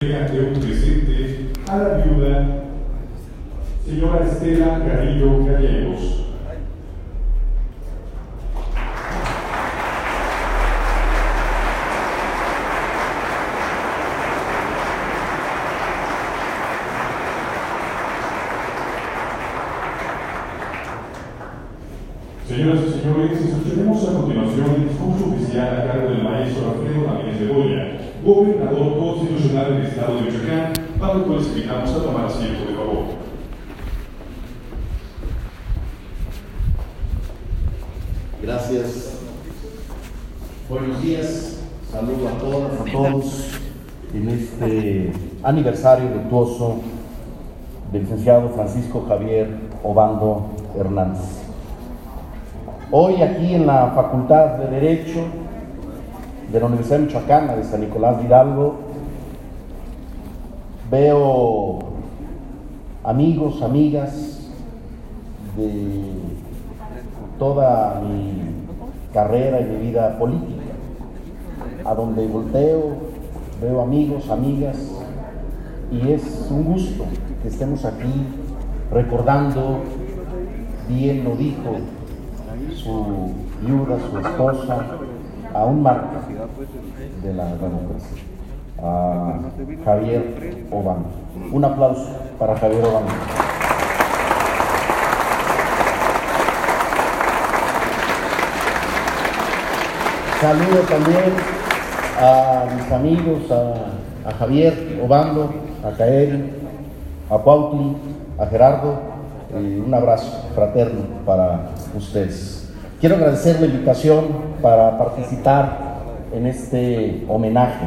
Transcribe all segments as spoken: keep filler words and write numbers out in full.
De un presente a la viuda señora Estela Carrillo Gallegos. Señoras y señores, escucharemos a continuación el discurso oficial a cargo del maestro Alfredo Ramírez Bedoya, gobernador constitucional del estado de Michoacán, para el cual les invitamos a tomar asiento, de favor. Gracias. Buenos días. Saludo a todas, a todos en este aniversario luctuoso del licenciado Francisco Javier Obando Hernández. Hoy aquí en la Facultad de Derecho de la Universidad Michoacana de San Nicolás de Hidalgo veo amigos, amigas de toda mi carrera y mi vida política. A donde volteo veo amigos, amigas, y es un gusto que estemos aquí recordando, bien lo dijo su viuda, su esposa, a un mártir de la democracia, a Javier Obando. Un aplauso para Javier Obando. Saludo también a mis amigos, a, a Javier Obando, a Kaeri, a Cuautli, a Gerardo, y un abrazo fraterno para ustedes. Quiero agradecer la invitación para participar en este homenaje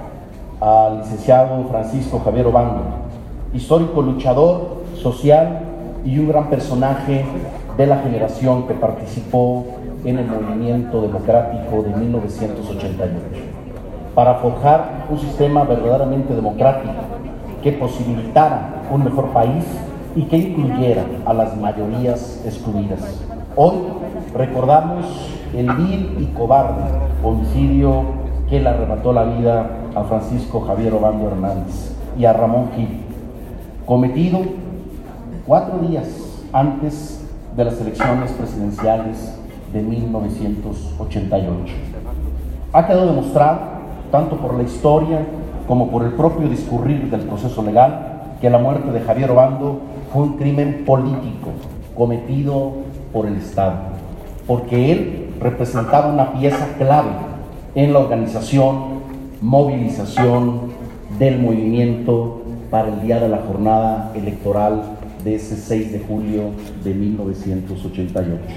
al licenciado Francisco Javier Obando, histórico luchador social y un gran personaje de la generación que participó en el movimiento democrático de mil novecientos ochenta y ocho, para forjar un sistema verdaderamente democrático que posibilitara un mejor país y que incluyera a las mayorías excluidas. Hoy recordamos el vil y cobarde homicidio que le arrebató la vida a Francisco Javier Obando Hernández y a Ramón Gil, cometido cuatro días antes de las elecciones presidenciales de mil novecientos ochenta y ocho. Ha quedado demostrado, tanto por la historia como por el propio discurrir del proceso legal, que la muerte de Javier Obando fue un crimen político cometido por el Estado, porque él representaba una pieza clave en la organización, movilización del movimiento para el día de la jornada electoral de ese seis de julio de mil novecientos ochenta y ocho.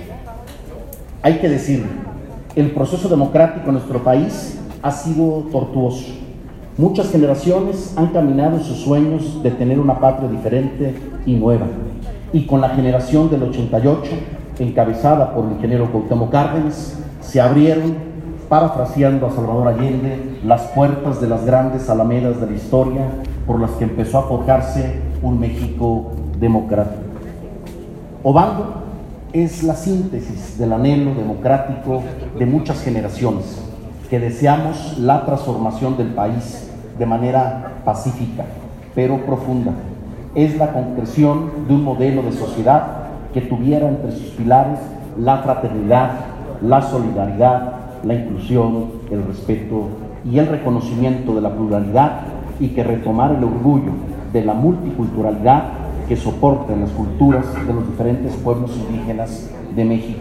Hay que decirlo, el proceso democrático en nuestro país ha sido tortuoso. Muchas generaciones han caminado en sus sueños de tener una patria diferente y nueva, y con la generación del ochenta y ocho, encabezada por el ingeniero Cuauhtémoc Cárdenas, se abrieron, parafraseando a Salvador Allende, las puertas de las grandes alamedas de la historia por las que empezó a forjarse un México democrático. Obando es la síntesis del anhelo democrático de muchas generaciones que deseamos la transformación del país de manera pacífica, pero profunda. Es la concreción de un modelo de sociedad que tuviera entre sus pilares la fraternidad, la solidaridad, la inclusión, el respeto y el reconocimiento de la pluralidad, y que retomara el orgullo de la multiculturalidad que soportan las culturas de los diferentes pueblos indígenas de México.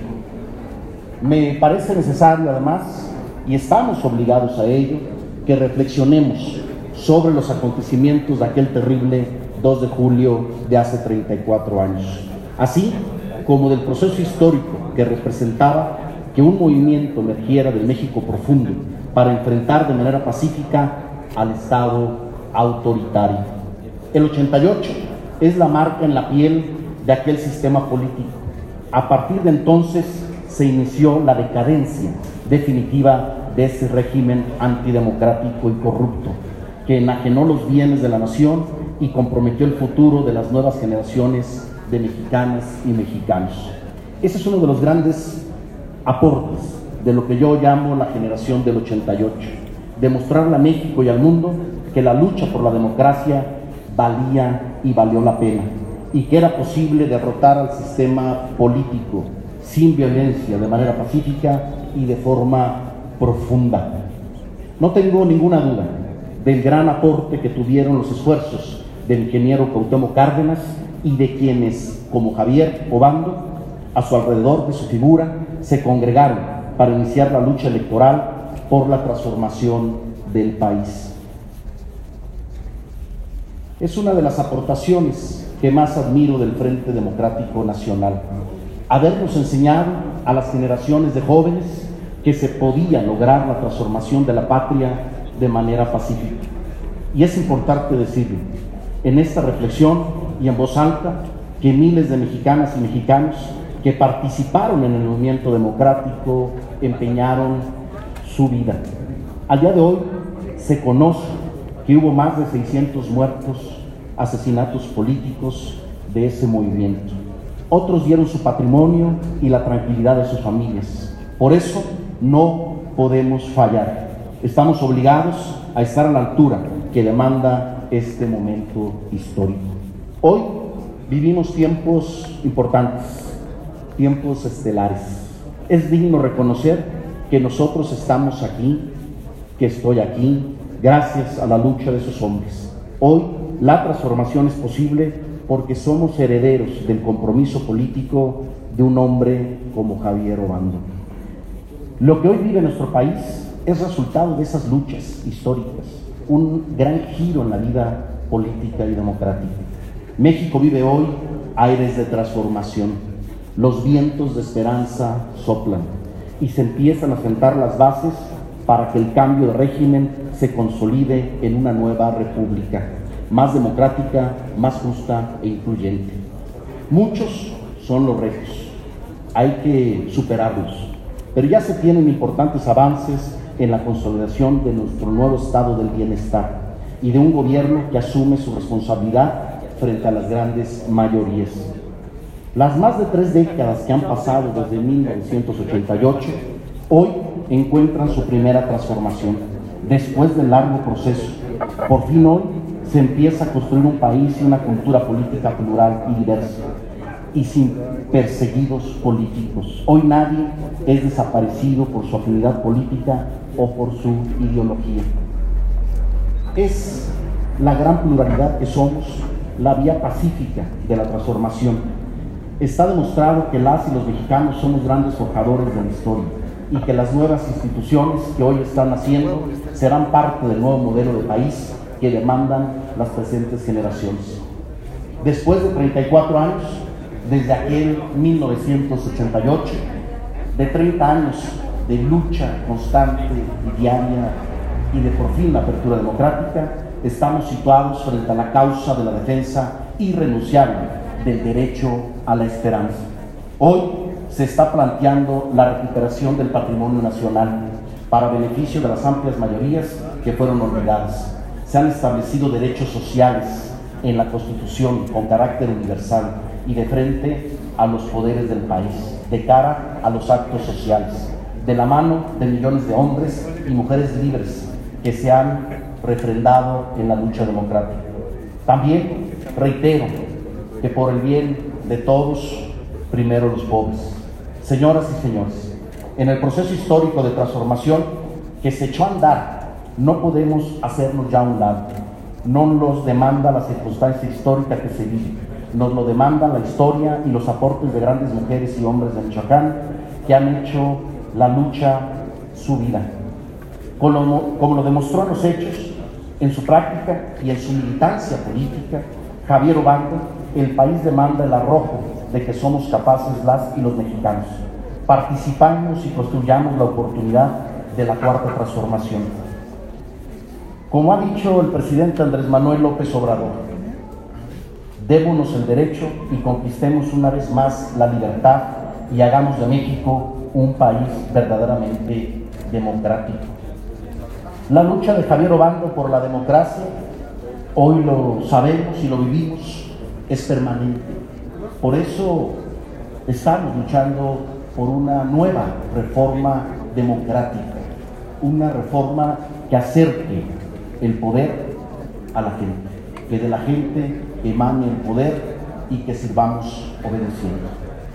Me parece necesario, además, y estamos obligados a ello, que reflexionemos sobre los acontecimientos de aquel terrible dos de julio de hace treinta y cuatro años, así como del proceso histórico que representaba que un movimiento emergiera del México profundo para enfrentar de manera pacífica al Estado autoritario. El ochenta y ocho es la marca en la piel de aquel sistema político. A partir de entonces se inició la decadencia definitiva de ese régimen antidemocrático y corrupto que enajenó los bienes de la nación y comprometió el futuro de las nuevas generaciones de mexicanas y mexicanos. Ese es uno de los grandes aportes de lo que yo llamo la generación del ochenta y ocho, demostrarle a México y al mundo que la lucha por la democracia valía y valió la pena, y que era posible derrotar al sistema político sin violencia, de manera pacífica y de forma profunda. No tengo ninguna duda del gran aporte que tuvieron los esfuerzos del ingeniero Cuauhtémoc Cárdenas y de quienes, como Javier Obando, a su alrededor de su figura, se congregaron para iniciar la lucha electoral por la transformación del país. Es una de las aportaciones que más admiro del Frente Democrático Nacional, habernos enseñado a las generaciones de jóvenes que se podía lograr la transformación de la patria de manera pacífica. Y es importante decirlo en esta reflexión y en voz alta, que miles de mexicanas y mexicanos que participaron en el movimiento democrático empeñaron su vida. Al día de hoy se conoce que hubo más de seiscientos muertos, asesinatos políticos de ese movimiento. Otros dieron su patrimonio y la tranquilidad de sus familias. Por eso no podemos fallar. Estamos obligados a estar a la altura que demanda este momento histórico. Hoy vivimos tiempos importantes, tiempos estelares. Es digno reconocer que nosotros estamos aquí, que estoy aquí, gracias a la lucha de esos hombres. Hoy la transformación es posible porque somos herederos del compromiso político de un hombre como Javier Obando. Lo que hoy vive nuestro país es resultado de esas luchas históricas, un gran giro en la vida política y democrática. México vive hoy aires de transformación. Los vientos de esperanza soplan y se empiezan a sentar las bases para que el cambio de régimen se consolide en una nueva república, más democrática, más justa e incluyente. Muchos son los retos, hay que superarlos, pero ya se tienen importantes avances en la consolidación de nuestro nuevo estado del bienestar y de un gobierno que asume su responsabilidad frente a las grandes mayorías. Las más de tres décadas que han pasado desde mil novecientos ochenta y ocho, hoy encuentran su primera transformación. Después del largo proceso, por fin hoy se empieza a construir un país y una cultura política plural y diversa, y sin perseguidos políticos. Hoy nadie es desaparecido por su afinidad política o por su ideología. Es la gran pluralidad que somos la vía pacífica de la transformación. Está demostrado que las y los mexicanos somos grandes forjadores de la historia y que las nuevas instituciones que hoy están naciendo serán parte del nuevo modelo de país que demandan las presentes generaciones. Después de treinta y cuatro años, desde aquel mil novecientos ochenta y ocho, de treinta años de lucha constante y diaria y de por fin la apertura democrática, estamos situados frente a la causa de la defensa irrenunciable del derecho a la esperanza. Hoy se está planteando la recuperación del patrimonio nacional para beneficio de las amplias mayorías que fueron olvidadas. Se han establecido derechos sociales en la Constitución con carácter universal y de frente a los poderes del país, de cara a los actos sociales, de la mano de millones de hombres y mujeres libres que se han refrendado en la lucha democrática. También reitero que por el bien de todos, primero los pobres. Señoras y señores, en el proceso histórico de transformación que se echó a andar, no podemos hacernos ya a un lado. No nos demanda la circunstancia histórica que se vive, nos lo demanda la historia y los aportes de grandes mujeres y hombres de Michoacán que han hecho la lucha su vida. Como, como lo demostró en los hechos, en su práctica y en su militancia política, Javier Obando, el país demanda el arrojo de que somos capaces las y los mexicanos. Participamos y construyamos la oportunidad de la cuarta transformación. Como ha dicho el presidente Andrés Manuel López Obrador, démonos el derecho y conquistemos una vez más la libertad y hagamos de México un país verdaderamente democrático. La lucha de Javier Obando por la democracia, hoy lo sabemos y lo vivimos, es permanente. Por eso estamos luchando por una nueva reforma democrática, una reforma que acerque el poder a la gente, que de la gente emane el poder y que sirvamos obedeciendo.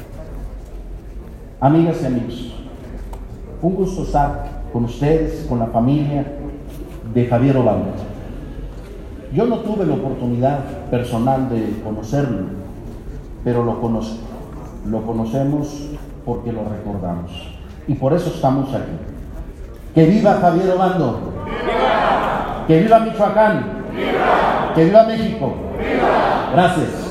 Amigas y amigos, un gusto estar con ustedes, con la familia de Javier Obando. Yo no tuve la oportunidad personal de conocerlo, pero lo conozco. Lo conocemos porque lo recordamos. Y por eso estamos aquí. ¡Que viva Javier Obando! ¡Viva! ¡Que viva Michoacán! ¡Viva! ¡Que viva México! ¡Viva! Gracias.